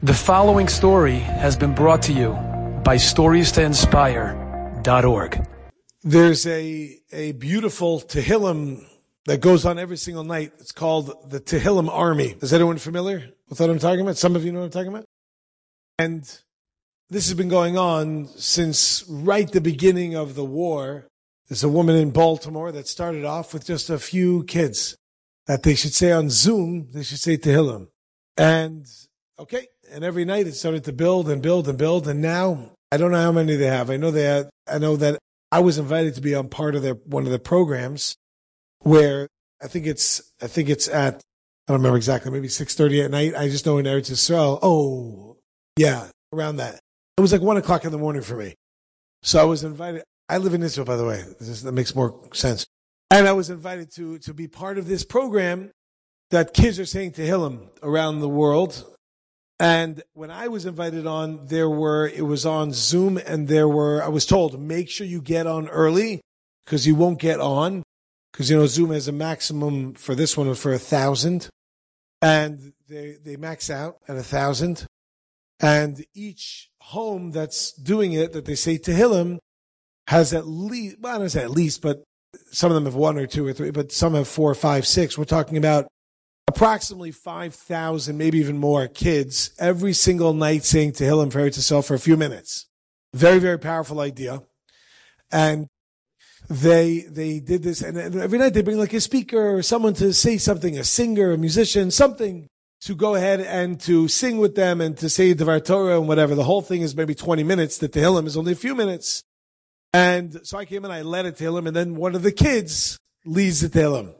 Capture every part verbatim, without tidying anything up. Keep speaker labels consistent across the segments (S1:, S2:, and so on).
S1: The following story has been brought to you by stories to inspire dot org.
S2: There's a, a beautiful Tehillim that goes on every single night. It's called the Tehillim Army. Is anyone familiar with what I'm talking about? Some of you know what I'm talking about? And this has been going on since right the beginning of the war. There's a woman in Baltimore that started off with just a few kids that they should say on Zoom, they should say Tehillim. And okay, and every night it started to build and build and build. And now I don't know how many they have. I know they had, I know that I was invited to be on part of their, one of the programs where I think it's, I think it's at, I don't remember exactly, maybe six thirty at night. I just know in Eretz Yisrael. Oh, yeah, around that. It was like one o'clock in the morning for me. So I was invited. I live in Israel, by the way. This is, that makes more sense. And I was invited to, to be part of this program that kids are saying Tehillim around the world. And when I was invited on, there were, it was on Zoom, and there were, I was told, make sure you get on early because you won't get on. Because, you know, Zoom has a maximum for this one for a thousand. And they, they max out at a thousand. And each home that's doing it, that they say Tehillim, has at least, well, I don't say at least, but some of them have one or two or three, but some have four, five, six. We're talking about approximately five thousand, maybe even more kids every single night saying Tehillim for Eretz Yisrael for a few minutes. Very, very powerful idea. And they they did this, and every night they bring like a speaker or someone to say something, a singer, a musician, something to go ahead and to sing with them and to say Devar Torah and whatever. The whole thing is maybe twenty minutes. The Tehillim is only a few minutes. And so I came and I led a Tehillim, and then one of the kids leads the Tehillim.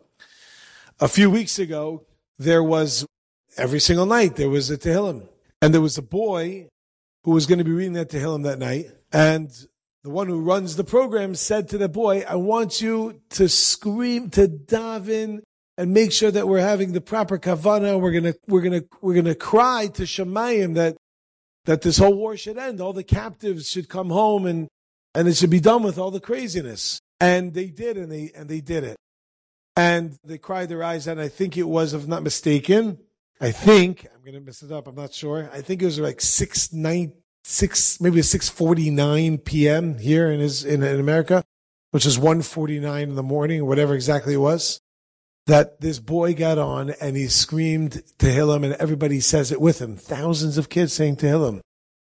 S2: A few weeks ago, there was, every single night, there was a Tehillim. And there was a boy who was going to be reading that Tehillim that night. And the one who runs the program said to the boy, I want you to scream, to daven, and make sure that we're having the proper kavanah. We're going to, we're going to, we're going to cry to Shemayim that, that this whole war should end. All the captives should come home, and, and it should be done with all the craziness. And they did, and they, and they did it. And they cried their eyes out. I think it was, if I'm not mistaken, I think, I'm going to mess it up, I'm not sure. I think it was like six, nine, six, maybe six forty-nine p.m. here in, his, in, in America, which is one forty-nine in the morning, or whatever exactly it was, that this boy got on and he screamed Tehillim, and everybody says it with him. Thousands of kids saying Tehillim.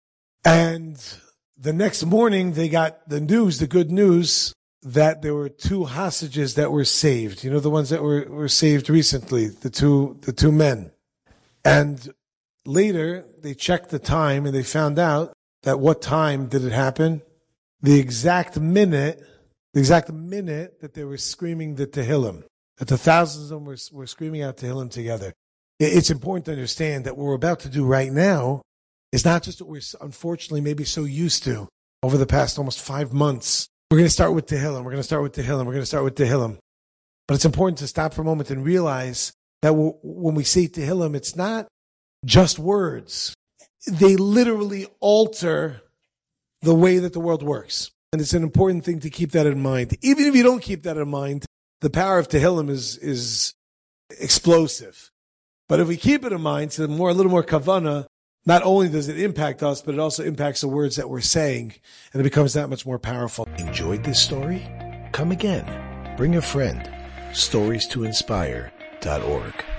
S2: And the next morning they got the news, the good news, that there were two hostages that were saved. You know, the ones that were, were saved recently, the two, the two men. And later they checked the time and they found out that what time did it happen? The exact minute, the exact minute that they were screaming the Tehillim, that the thousands of them were, were screaming out Tehillim together. It's important to understand that what we're about to do right now is not just what we're unfortunately maybe so used to over the past almost five months. We're going to start with Tehillim. We're going to start with Tehillim. We're going to start with Tehillim. But it's important to stop for a moment and realize that when we say Tehillim, it's not just words. They literally alter the way that the world works. And it's an important thing to keep that in mind. Even if you don't keep that in mind, the power of Tehillim is, is explosive. But if we keep it in mind, so more, a little more kavanah, not only does it impact us, but it also impacts the words that we're saying, and it becomes that much more powerful.
S3: Enjoyed this story? Come again. Bring a friend. stories to inspire dot org.